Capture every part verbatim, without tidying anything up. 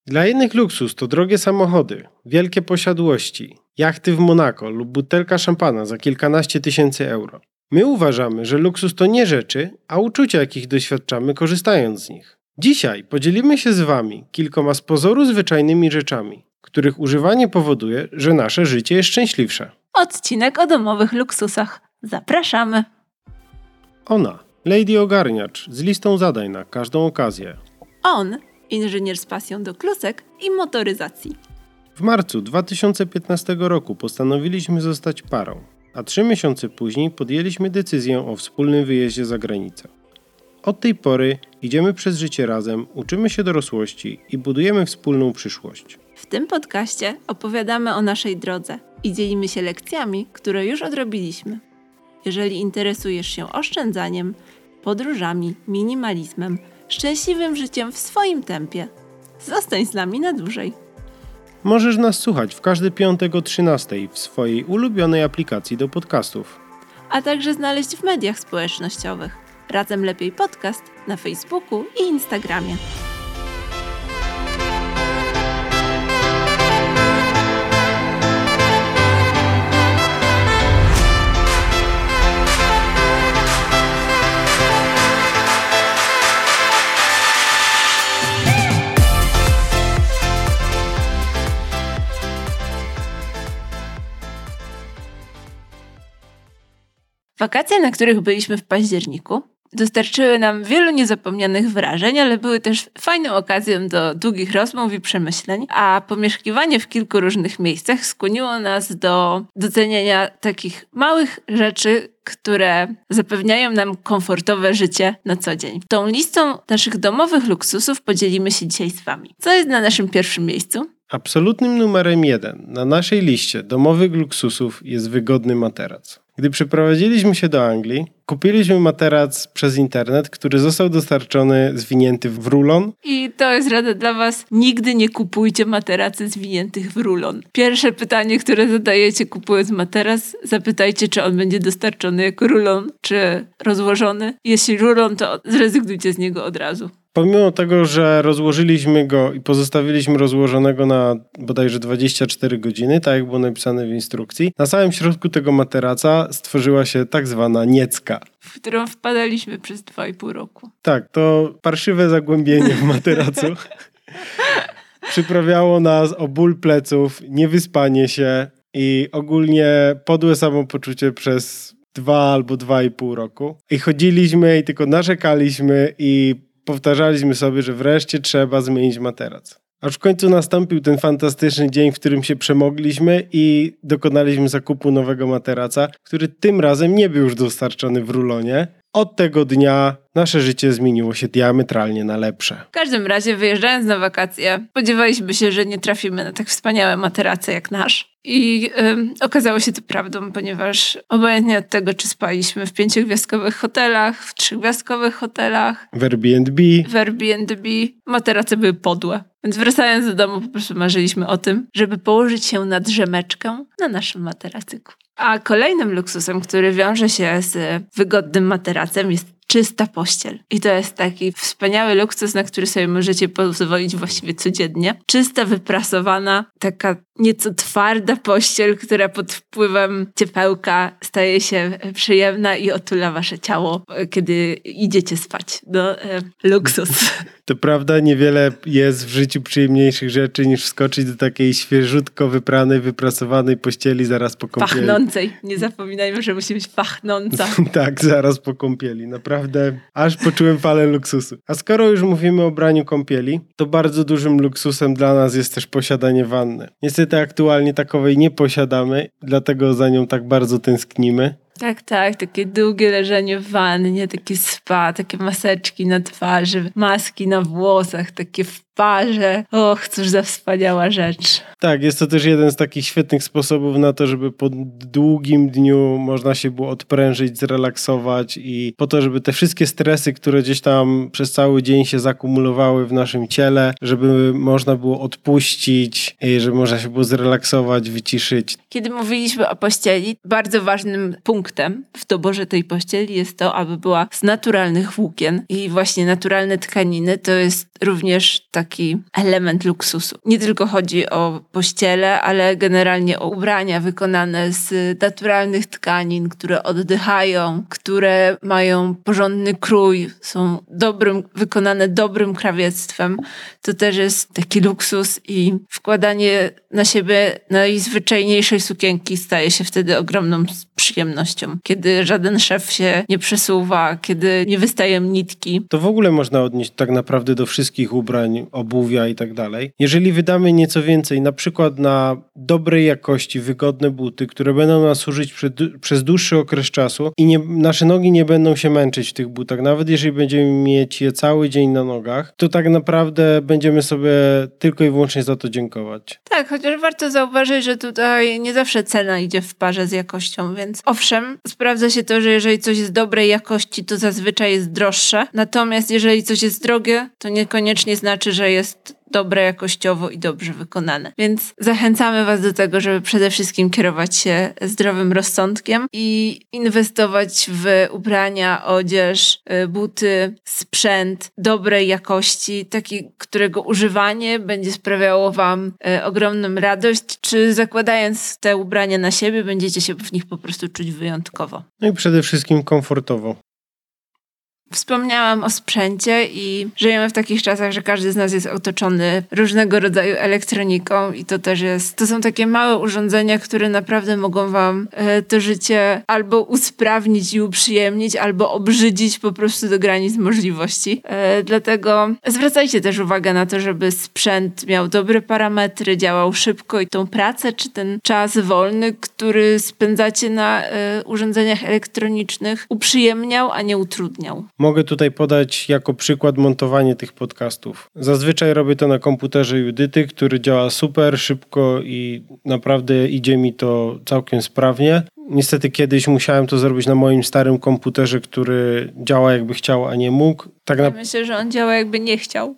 Dla jednych luksus to drogie samochody, wielkie posiadłości, jachty w Monako lub butelka szampana za kilkanaście tysięcy euro. My uważamy, że luksus to nie rzeczy, a uczucia, jakich doświadczamy korzystając z nich. Dzisiaj podzielimy się z Wami kilkoma z pozoru zwyczajnymi rzeczami, których używanie powoduje, że nasze życie jest szczęśliwsze. Odcinek o domowych luksusach. Zapraszamy! Ona, Lady Ogarniacz, z listą zadań na każdą okazję. On, inżynier z pasją do klusek i motoryzacji. W marcu dwa tysiące piętnastego roku postanowiliśmy zostać parą, a trzy miesiące później podjęliśmy decyzję o wspólnym wyjeździe za granicę. Od tej pory idziemy przez życie razem, uczymy się dorosłości i budujemy wspólną przyszłość. W tym podcaście opowiadamy o naszej drodze i dzielimy się lekcjami, które już odrobiliśmy. Jeżeli interesujesz się oszczędzaniem, podróżami, minimalizmem, szczęśliwym życiem w swoim tempie, zostań z nami na dłużej. Możesz nas słuchać w każdy piątek o trzynastej w swojej ulubionej aplikacji do podcastów. A także znaleźć w mediach społecznościowych. Razem Lepiej Podcast na Facebooku i Instagramie. Wakacje, na których byliśmy w październiku, dostarczyły nam wielu niezapomnianych wrażeń, ale były też fajną okazją do długich rozmów i przemyśleń, a pomieszkiwanie w kilku różnych miejscach skłoniło nas do doceniania takich małych rzeczy, które zapewniają nam komfortowe życie na co dzień. Tą listą naszych domowych luksusów podzielimy się dzisiaj z Wami. Co jest na naszym pierwszym miejscu? Absolutnym numerem jeden na naszej liście domowych luksusów jest wygodny materac. Gdy przeprowadziliśmy się do Anglii, kupiliśmy materac przez internet, który został dostarczony zwinięty w rulon. I to jest rada dla Was. Nigdy nie kupujcie materacy zwiniętych w rulon. Pierwsze pytanie, które zadajecie kupując materac, zapytajcie, czy on będzie dostarczony jako rulon, czy rozłożony. Jeśli rulon, to zrezygnujcie z niego od razu. Pomimo tego, że rozłożyliśmy go i pozostawiliśmy rozłożonego na bodajże dwadzieścia cztery godziny, tak jak było napisane w instrukcji, na samym środku tego materaca stworzyła się tak zwana niecka, w którą wpadaliśmy przez dwa i pół roku. Tak, to parszywe zagłębienie w materacu przyprawiało nas o ból pleców, niewyspanie się i ogólnie podłe samopoczucie przez dwa albo dwa i pół roku. I chodziliśmy i tylko narzekaliśmy i powtarzaliśmy sobie, że wreszcie trzeba zmienić materac. Aż w końcu nastąpił ten fantastyczny dzień, w którym się przemogliśmy i dokonaliśmy zakupu nowego materaca, który tym razem nie był już dostarczony w rulonie. Od tego dnia nasze życie zmieniło się diametralnie na lepsze. W każdym razie, wyjeżdżając na wakacje, spodziewaliśmy się, że nie trafimy na tak wspaniałe materace jak nasz. I ym, okazało się to prawdą, ponieważ obojętnie od tego, czy spaliśmy w pięciogwiazdkowych hotelach, w trzygwiazdkowych hotelach, w Airbnb, w Airbnb, materace były podłe. Więc wracając do domu, po prostu marzyliśmy o tym, żeby położyć się na drzemeczkę na naszym materacyku. A kolejnym luksusem, który wiąże się z wygodnym materacem, jest czysta pościel. I to jest taki wspaniały luksus, na który sobie możecie pozwolić właściwie codziennie. Czysta, wyprasowana, taka nieco twarda pościel, która pod wpływem ciepełka staje się przyjemna i otula wasze ciało, kiedy idziecie spać. No, e, luksus. To prawda, niewiele jest w życiu przyjemniejszych rzeczy niż wskoczyć do takiej świeżutko wypranej, wyprasowanej pościeli zaraz po kąpieli. Pachnącej. Nie zapominajmy, że musi być pachnąca. Tak, zaraz po kąpieli. Naprawdę aż poczułem falę luksusu. A skoro już mówimy o braniu kąpieli, to bardzo dużym luksusem dla nas jest też posiadanie wanny. Niestety aktualnie takowej nie posiadamy, dlatego za nią tak bardzo tęsknimy. Tak, tak, takie długie leżenie w wannie, takie spa, takie maseczki na twarzy, maski na włosach, takie w parze. Och, cóż za wspaniała rzecz. Tak, jest to też jeden z takich świetnych sposobów na to, żeby po długim dniu można się było odprężyć, zrelaksować i po to, żeby te wszystkie stresy, które gdzieś tam przez cały dzień się zakumulowały w naszym ciele, żeby można było odpuścić, żeby można się było zrelaksować, wyciszyć. Kiedy mówiliśmy o pościeli, bardzo ważnym punktem punktem w doborze tej pościeli jest to, aby była z naturalnych włókien i właśnie naturalne tkaniny to jest również taki element luksusu. Nie tylko chodzi o pościele, ale generalnie o ubrania wykonane z naturalnych tkanin, które oddychają, które mają porządny krój, są dobrym, wykonane dobrym krawiectwem. To też jest taki luksus i wkładanie na siebie najzwyczajniejszej sukienki staje się wtedy ogromną przyjemnością. Kiedy żaden szef się nie przesuwa, kiedy nie wystają nitki. To w ogóle można odnieść tak naprawdę do wszystkich ubrań, obuwia i tak dalej. Jeżeli wydamy nieco więcej, na przykład na dobrej jakości, wygodne buty, które będą nas służyć przed, przez dłuższy okres czasu i nie, nasze nogi nie będą się męczyć w tych butach, nawet jeżeli będziemy mieć je cały dzień na nogach, to tak naprawdę będziemy sobie tylko i wyłącznie za to dziękować. Tak, chociaż warto zauważyć, że tutaj nie zawsze cena idzie w parze z jakością, więc owszem, sprawdza się to, że jeżeli coś jest dobrej jakości, to zazwyczaj jest droższe, natomiast jeżeli coś jest drogie, to niekoniecznie znaczy, że jest dobre jakościowo i dobrze wykonane. Więc zachęcamy Was do tego, żeby przede wszystkim kierować się zdrowym rozsądkiem i inwestować w ubrania, odzież, buty, sprzęt dobrej jakości, taki, którego używanie będzie sprawiało Wam ogromną radość, czy zakładając te ubrania na siebie, będziecie się w nich po prostu czuć wyjątkowo. No i przede wszystkim komfortowo. Wspomniałam o sprzęcie i żyjemy w takich czasach, że każdy z nas jest otoczony różnego rodzaju elektroniką i to też jest, to są takie małe urządzenia, które naprawdę mogą wam e, to życie albo usprawnić i uprzyjemnić, albo obrzydzić po prostu do granic możliwości. E, dlatego zwracajcie też uwagę na to, żeby sprzęt miał dobre parametry, działał szybko i tą pracę czy ten czas wolny, który spędzacie na e, urządzeniach elektronicznych, uprzyjemniał, a nie utrudniał. Mogę tutaj podać jako przykład montowanie tych podcastów. Zazwyczaj robię to na komputerze Judyty, który działa super szybko i naprawdę idzie mi to całkiem sprawnie. Niestety kiedyś musiałem to zrobić na moim starym komputerze, który działa jakby chciał, a nie mógł. Tak na... Ja myślę, że on działa jakby nie chciał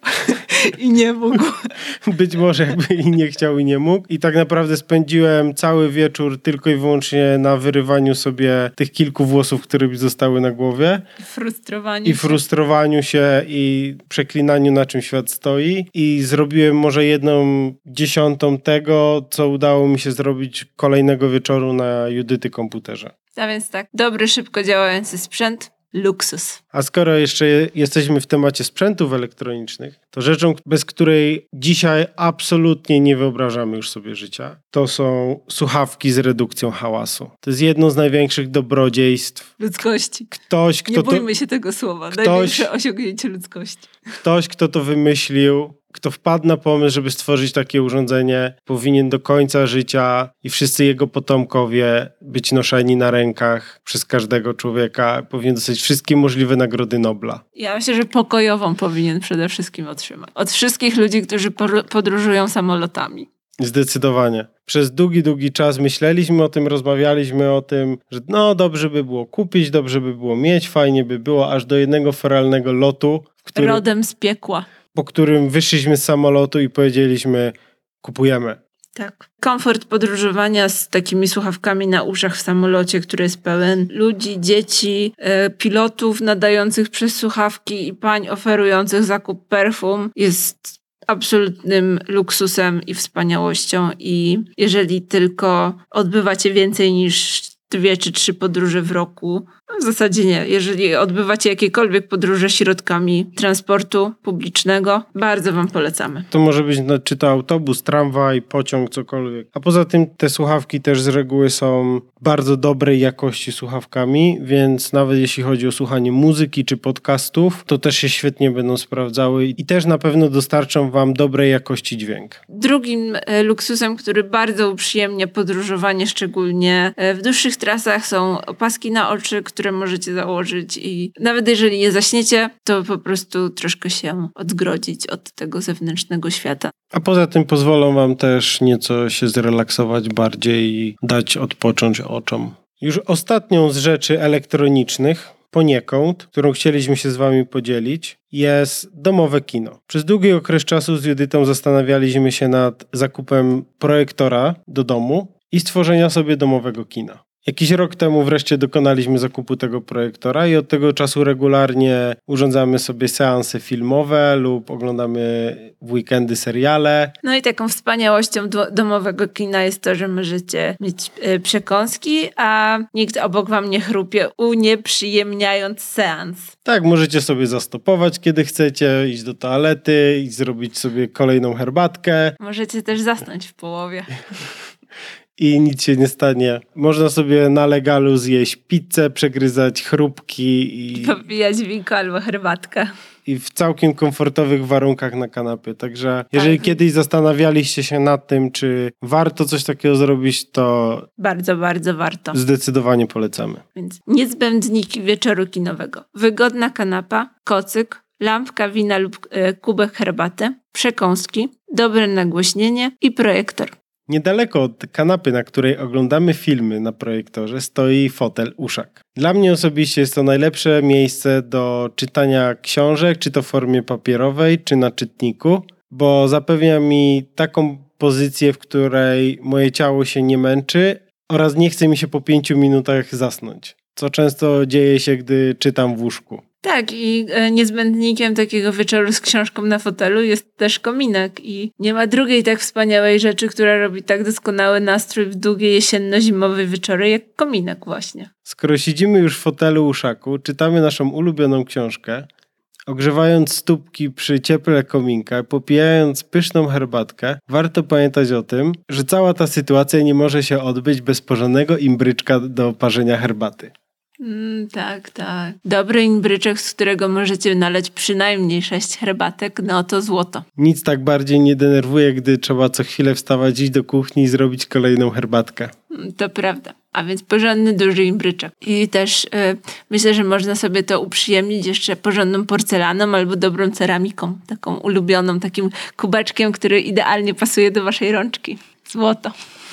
i nie mógł. Być może jakby i nie chciał i nie mógł. I tak naprawdę spędziłem cały wieczór tylko i wyłącznie na wyrywaniu sobie tych kilku włosów, które mi zostały na głowie. Frustrowaniu I frustrowaniu się i przeklinaniu, na czym świat stoi. I zrobiłem może jedną dziesiątą tego, co udało mi się zrobić kolejnego wieczoru na Judyty komputerze. A więc tak, dobry, szybko działający sprzęt, luksus. A skoro jeszcze jesteśmy w temacie sprzętów elektronicznych, to rzeczą, bez której dzisiaj absolutnie nie wyobrażamy już sobie życia, to są słuchawki z redukcją hałasu. To jest jedno z największych dobrodziejstw ludzkości. Ktoś, kto nie bójmy to, się tego słowa. Ktoś, największe osiągnięcie ludzkości. Ktoś, kto to wymyślił, kto wpadł na pomysł, żeby stworzyć takie urządzenie, powinien do końca życia i wszyscy jego potomkowie być noszeni na rękach przez każdego człowieka. Powinien dostać wszystkie możliwe nagrody Nobla. Ja myślę, że pokojową powinien przede wszystkim otrzymać. Od wszystkich ludzi, którzy podróżują samolotami. Zdecydowanie. Przez długi, długi czas myśleliśmy o tym, rozmawialiśmy o tym, że no dobrze by było kupić, dobrze by było mieć, fajnie by było, aż do jednego feralnego lotu, w którym, rodem z piekła. Po którym wyszliśmy z samolotu i powiedzieliśmy, kupujemy. Tak. Komfort podróżowania z takimi słuchawkami na uszach w samolocie, który jest pełen ludzi, dzieci, e, pilotów nadających przez słuchawki i pań oferujących zakup perfum jest absolutnym luksusem i wspaniałością i jeżeli tylko odbywacie więcej niż dwie czy trzy podróże w roku, w zasadzie nie. Jeżeli odbywacie jakiekolwiek podróże środkami transportu publicznego, bardzo wam polecamy. To może być no, czy to autobus, tramwaj, pociąg, cokolwiek. A poza tym te słuchawki też z reguły są bardzo dobrej jakości słuchawkami, więc nawet jeśli chodzi o słuchanie muzyki czy podcastów, to też się świetnie będą sprawdzały i też na pewno dostarczą wam dobrej jakości dźwięk. Drugim e, luksusem, który bardzo uprzyjemnia podróżowanie, szczególnie e, w dłuższych trasach, są opaski na oczy, które możecie założyć i nawet jeżeli je zaśniecie, to po prostu troszkę się odgrodzić od tego zewnętrznego świata. A poza tym pozwolą wam też nieco się zrelaksować bardziej i dać odpocząć oczom. Już ostatnią z rzeczy elektronicznych, poniekąd, którą chcieliśmy się z wami podzielić, jest domowe kino. Przez długi okres czasu z Judytą zastanawialiśmy się nad zakupem projektora do domu i stworzenia sobie domowego kina. Jakiś rok temu wreszcie dokonaliśmy zakupu tego projektora i od tego czasu regularnie urządzamy sobie seanse filmowe lub oglądamy w weekendy seriale. No i taką wspaniałością do- domowego kina jest to, że możecie mieć y, przekąski, a nikt obok wam nie chrupie, unieprzyjemniając seans. Tak, możecie sobie zastopować, kiedy chcecie, iść do toalety i zrobić sobie kolejną herbatkę. Możecie też zasnąć w połowie. I nic się nie stanie. Można sobie na legalu zjeść pizzę, przegryzać chrupki i, Popijać winko albo herbatkę. i w całkiem komfortowych warunkach na kanapie. Także jeżeli Tak. kiedyś zastanawialiście się nad tym, czy warto coś takiego zrobić, to Bardzo, bardzo warto. zdecydowanie polecamy. Więc niezbędniki wieczoru kinowego. Wygodna kanapa, kocyk, lampka wina lub e, kubek herbaty, przekąski, dobre nagłośnienie i projektor. Niedaleko od kanapy, na której oglądamy filmy na projektorze, stoi fotel Uszak. Dla mnie osobiście jest to najlepsze miejsce do czytania książek, czy to w formie papierowej, czy na czytniku, bo zapewnia mi taką pozycję, w której moje ciało się nie męczy oraz nie chce mi się po pięciu minutach zasnąć, co często dzieje się, gdy czytam w łóżku. Tak, i e, niezbędnikiem takiego wieczoru z książką na fotelu jest też kominek i nie ma drugiej tak wspaniałej rzeczy, która robi tak doskonały nastrój w długie jesienno-zimowe wieczory, jak kominek właśnie. Skoro siedzimy już w fotelu Uszaku, czytamy naszą ulubioną książkę, ogrzewając stópki przy cieple kominka, popijając pyszną herbatkę, warto pamiętać o tym, że cała ta sytuacja nie może się odbyć bez porządnego imbryczka do parzenia herbaty. Mm, tak, tak. Dobry imbryczek, z którego możecie naleć przynajmniej sześć herbatek, no to złoto. Nic tak bardziej nie denerwuje, gdy trzeba co chwilę wstawać, iść do kuchni i zrobić kolejną herbatkę. Mm, To prawda. A więc porządny, duży imbryczek. I też y, myślę, że można sobie to uprzyjemnić jeszcze porządną porcelaną albo dobrą ceramiką. Taką ulubioną, takim kubeczkiem, który idealnie pasuje do waszej rączki. Złoto.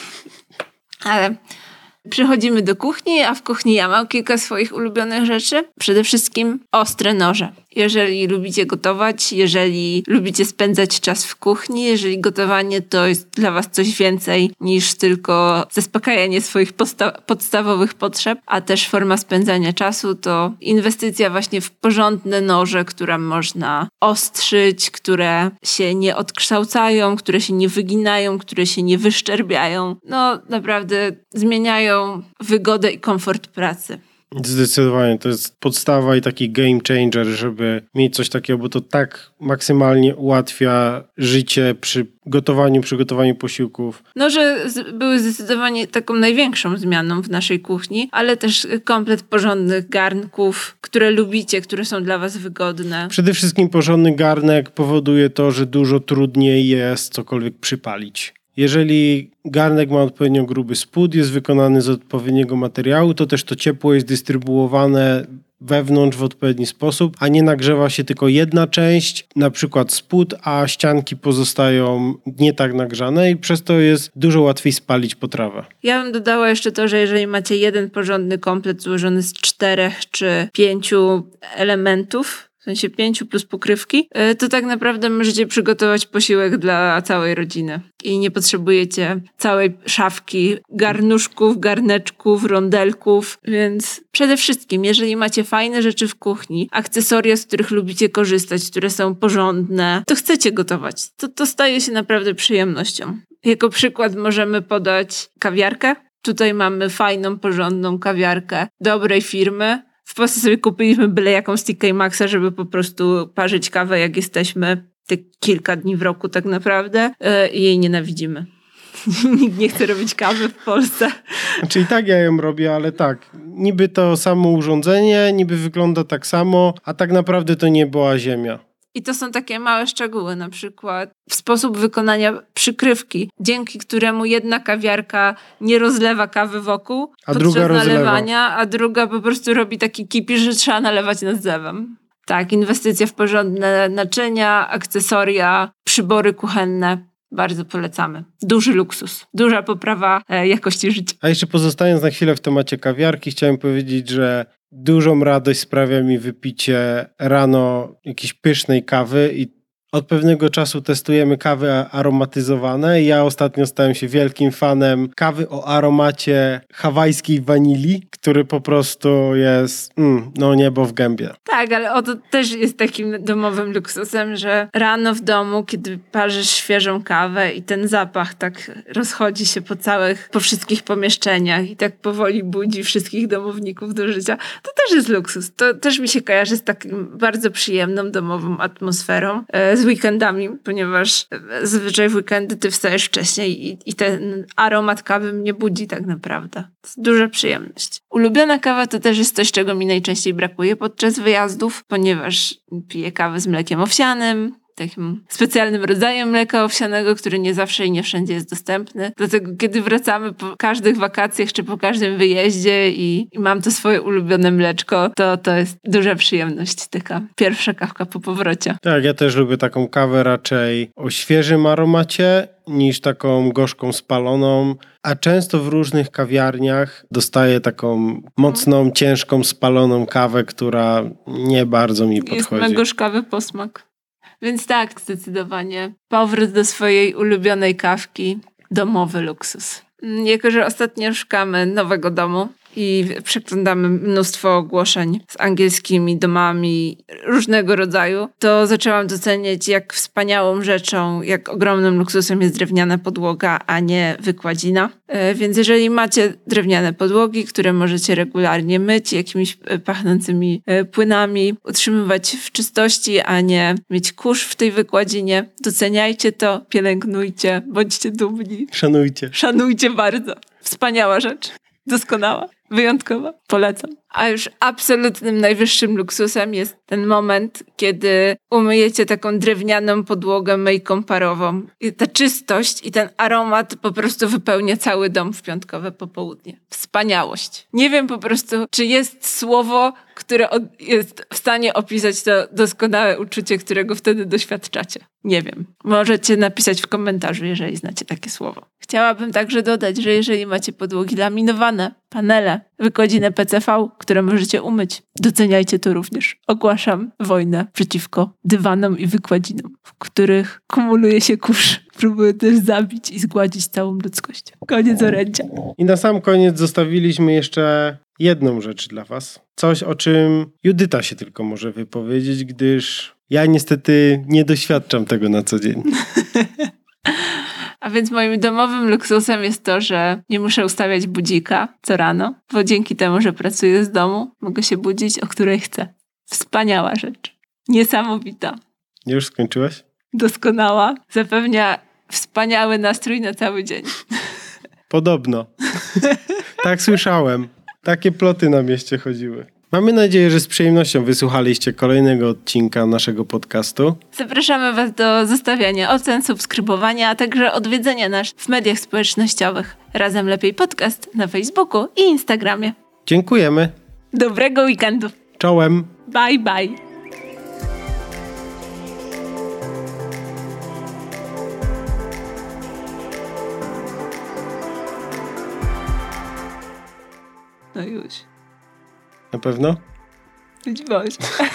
Ale przychodzimy do kuchni, a w kuchni ja mam kilka swoich ulubionych rzeczy. Przede wszystkim ostre noże. Jeżeli lubicie gotować, jeżeli lubicie spędzać czas w kuchni, jeżeli gotowanie to jest dla was coś więcej niż tylko zaspokajanie swoich posta- podstawowych potrzeb, a też forma spędzania czasu, to inwestycja właśnie w porządne noże, które można ostrzyć, które się nie odkształcają, które się nie wyginają, które się nie wyszczerbiają. No naprawdę zmieniają wygodę i komfort pracy. Zdecydowanie, to jest podstawa i taki game changer, żeby mieć coś takiego, bo to tak maksymalnie ułatwia życie przy gotowaniu, przygotowaniu posiłków. Noże z- były zdecydowanie taką największą zmianą w naszej kuchni, ale też komplet porządnych garnków, które lubicie, które są dla was wygodne. Przede wszystkim porządny garnek powoduje to, że dużo trudniej jest cokolwiek przypalić. Jeżeli garnek ma odpowiednio gruby spód, jest wykonany z odpowiedniego materiału, to też to ciepło jest dystrybuowane wewnątrz w odpowiedni sposób, a nie nagrzewa się tylko jedna część, na przykład spód, a ścianki pozostają nie tak nagrzane i przez to jest dużo łatwiej spalić potrawę. Ja bym dodała jeszcze to, że jeżeli macie jeden porządny komplet złożony z czterech czy pięciu elementów, w sensie pięciu plus pokrywki, y, to tak naprawdę możecie przygotować posiłek dla całej rodziny. I nie potrzebujecie całej szafki garnuszków, garneczków, rondelków, więc przede wszystkim, jeżeli macie fajne rzeczy w kuchni, akcesoria, z których lubicie korzystać, które są porządne, to chcecie gotować. To, to staje się naprawdę przyjemnością. Jako przykład możemy podać kawiarkę. Tutaj mamy fajną, porządną kawiarkę dobrej firmy. W Polsce sobie kupiliśmy byle jaką z T K Maxa, żeby po prostu parzyć kawę, jak jesteśmy te kilka dni w roku tak naprawdę yy, i jej nienawidzimy. Nikt nie chce robić kawy w Polsce. Znaczy i tak ja ją robię, ale tak, niby to samo urządzenie, niby wygląda tak samo, a tak naprawdę to nie była ziemia. I to są takie małe szczegóły, na przykład w sposób wykonania przykrywki, dzięki któremu jedna kawiarka nie rozlewa kawy wokół A podczas druga rozlewa. nalewania, a druga po prostu robi taki kipisz, że trzeba nalewać nad zlewem. Tak, inwestycja w porządne naczynia, akcesoria, przybory kuchenne. Bardzo polecamy. Duży luksus, duża poprawa e, jakości życia. A jeszcze pozostając na chwilę w temacie kawiarki, chciałem powiedzieć, że dużą radość sprawia mi wypicie rano jakiejś pysznej kawy i od pewnego czasu testujemy kawy aromatyzowane i ja ostatnio stałem się wielkim fanem kawy o aromacie hawajskiej wanilii, który po prostu jest mm, no niebo w gębie. Tak, ale oto też jest takim domowym luksusem, że rano w domu, kiedy parzysz świeżą kawę i ten zapach tak rozchodzi się po całych, po wszystkich pomieszczeniach i tak powoli budzi wszystkich domowników do życia, to też jest luksus. To też mi się kojarzy z takim bardzo przyjemną domową atmosferą, e, z weekendami, ponieważ zazwyczaj w weekendy ty wstajesz wcześniej i, i ten aromat kawy mnie budzi tak naprawdę. To jest duża przyjemność. Ulubiona kawa to też jest coś, czego mi najczęściej brakuje podczas wyjazdów, ponieważ piję kawę z mlekiem owsianym, takim specjalnym rodzajem mleka owsianego, który nie zawsze i nie wszędzie jest dostępny. Dlatego kiedy wracamy po każdych wakacjach czy po każdym wyjeździe i, i mam to swoje ulubione mleczko, to to jest duża przyjemność. Taka pierwsza kawka po powrocie. Tak, ja też lubię taką kawę raczej o świeżym aromacie niż taką gorzką spaloną, a często w różnych kawiarniach dostaję taką mocną, ciężką, spaloną kawę, która nie bardzo mi podchodzi. Jest ma gorzkawy posmak. Więc tak, zdecydowanie. Powrót do swojej ulubionej kawki. Domowy luksus. Jako że ostatnio szukamy nowego domu i przeglądamy mnóstwo ogłoszeń z angielskimi domami różnego rodzaju, to zaczęłam doceniać, jak wspaniałą rzeczą, jak ogromnym luksusem jest drewniana podłoga, a nie wykładzina. Więc jeżeli macie drewniane podłogi, które możecie regularnie myć jakimiś pachnącymi płynami, utrzymywać w czystości, a nie mieć kurz w tej wykładzinie, doceniajcie to, pielęgnujcie, bądźcie dumni. Szanujcie. Szanujcie bardzo. Wspaniała rzecz. Doskonała. Wyjątkowa. Polecam. A już absolutnym najwyższym luksusem jest ten moment, kiedy umyjecie taką drewnianą podłogę myjką parową. I ta czystość i ten aromat po prostu wypełnia cały dom w piątkowe popołudnie. Wspaniałość. Nie wiem po prostu, czy jest słowo, które jest w stanie opisać to doskonałe uczucie, którego wtedy doświadczacie. Nie wiem. Możecie napisać w komentarzu, jeżeli znacie takie słowo. Chciałabym także dodać, że jeżeli macie podłogi laminowane, panele, wykładzinę P C V, które możecie umyć, doceniajcie to również. Ogłaszam wojnę przeciwko dywanom i wykładzinom, w których kumuluje się kurz. Próbuję też zabić i zgładzić całą ludzkość. Koniec orędzia. I na sam koniec zostawiliśmy jeszcze jedną rzecz dla was. Coś, o czym Judyta się tylko może wypowiedzieć, gdyż ja niestety nie doświadczam tego na co dzień. A więc moim domowym luksusem jest to, że nie muszę ustawiać budzika co rano, bo dzięki temu, że pracuję z domu, mogę się budzić, o której chcę. Wspaniała rzecz. Niesamowita. Już skończyłaś? Doskonała. Zapewnia wspaniały nastrój na cały dzień. Podobno. Tak słyszałem. Takie ploty na mieście chodziły. Mamy nadzieję, że z przyjemnością wysłuchaliście kolejnego odcinka naszego podcastu. Zapraszamy was do zostawiania ocen, subskrybowania, a także odwiedzenia nas w mediach społecznościowych. Razem Lepiej Podcast na Facebooku i Instagramie. Dziękujemy. Dobrego weekendu. Czołem. Bye, bye. No już. Na pewno? Być może.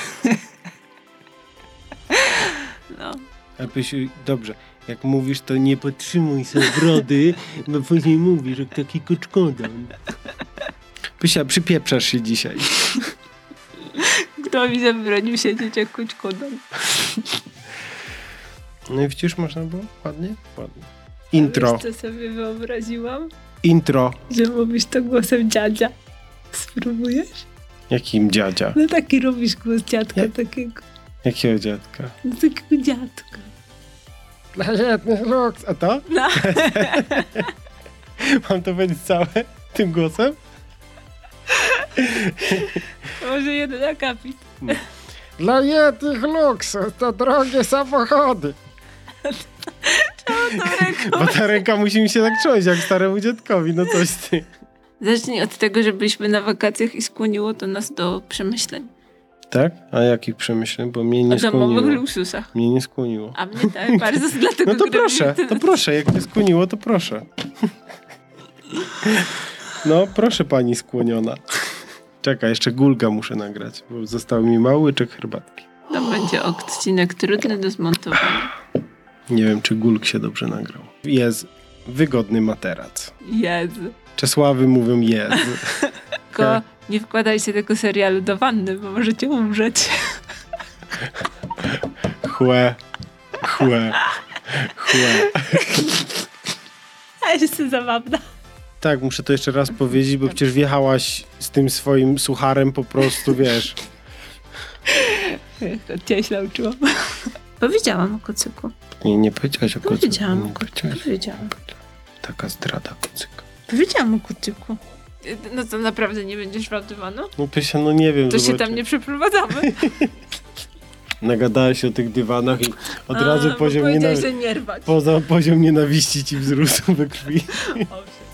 No. A Pysiu, dobrze. Jak mówisz, to nie podtrzymuj sobie brody, bo później mówisz jak taki koczkodan. Pysia, przypieprzasz się dzisiaj. Kto mi zabronił siedzieć jak koczkodan? No i widzisz, można było? Ładnie? Ładnie. Intro. Wiesz, co sobie wyobraziłam? Intro. Że mówisz to głosem dziadzia. Spróbujesz? Jakim dziadzia? No taki robisz głos dziadka Jak? takiego. Jakiego dziadka? No takiego dziadka. Dla jednych luks. A to? No. Mam to powiedzieć całe tym głosem? Może jeden akapit. Dla jednych luksów to drogie samochody. Czemu tą ręką? Bo ta ręka musi mi się tak trząść jak staremu dziadkowi. No coś ty. Zacznij od tego, że byliśmy na wakacjach i skłoniło to nas do przemyśleń. Tak? A jakich przemyśleń? Bo mnie nie o skłoniło. domowych luksusach. Mnie nie skłoniło. A mnie tak, bardzo dlatego. No to proszę, to proszę. Jak mnie skłoniło, to proszę. No, proszę pani skłoniona. Czekaj, jeszcze gulga muszę nagrać, bo został mi mały łyczek herbatki. Dobrze. To będzie odcinek trudny do zmontowania. Nie wiem, czy Gulk się dobrze nagrał. Jest wygodny materac. Jezu. Czesławy mówią Jezu. Tylko nie wkładajcie tego serialu do wanny, bo możecie umrzeć. Chłe. Chłe. Chłe. A jest to zabawna. Tak, muszę to jeszcze raz powiedzieć, bo przecież wjechałaś z tym swoim sucharem po prostu, wiesz. Od ciebie się nauczyłam. Powiedziałam o kucyku. Nie, nie powiedziałaś o kucyku. Powiedziałam o Nie kucyku. Powiedziałam. Taka zdrada kucyka. Powiedziałam o kucyku. No to naprawdę nie będziesz wadywano? No Pysia, no nie wiem. To zobaczy. się tam nie przeprowadzamy. Nagadałeś o tych dywanach i od razu A, poziom, bo nienawi- że nie rwać. poza poziom nienawiści ci wzrósł we krwi. Owszem.